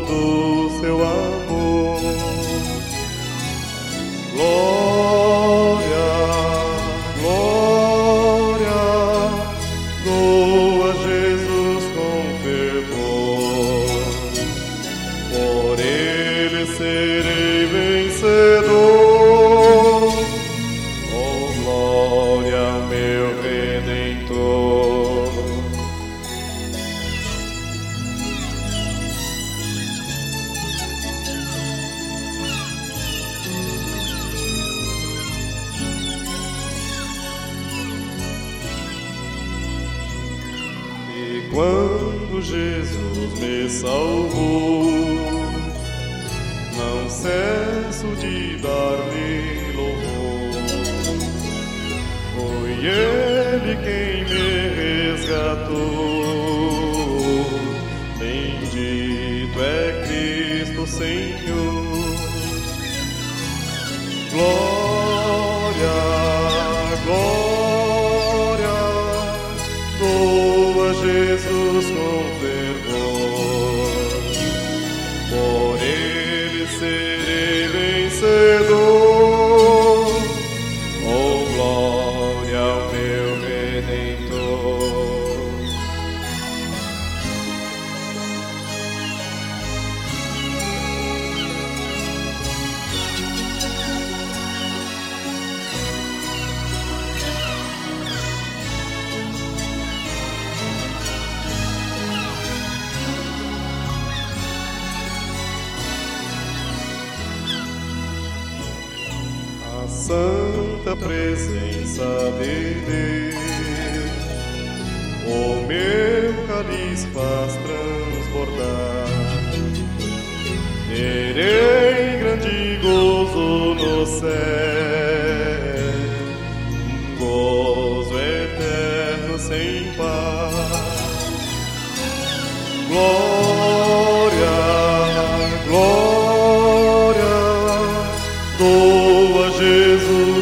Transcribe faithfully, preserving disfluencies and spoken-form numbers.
do seu amor. Glória, glória, dou a Jesus com fervor. Por ele serei vencedor. Oh, glória, meu Redentor. E quando Jesus me salvou, não cesso de dar-lhe louvor. Foi ele quem me resgatou. Bendito é Cristo Senhor. Glória, glória, dou a Jesus com fervor. Por ele serei vencedor. Oh, glória ao meu Redentor. A santa presença de Deus, o meu cálice faz transbordar. Terei grande gozo no céu, um gozo eterno sem par. Glória, glória, dou a Jesus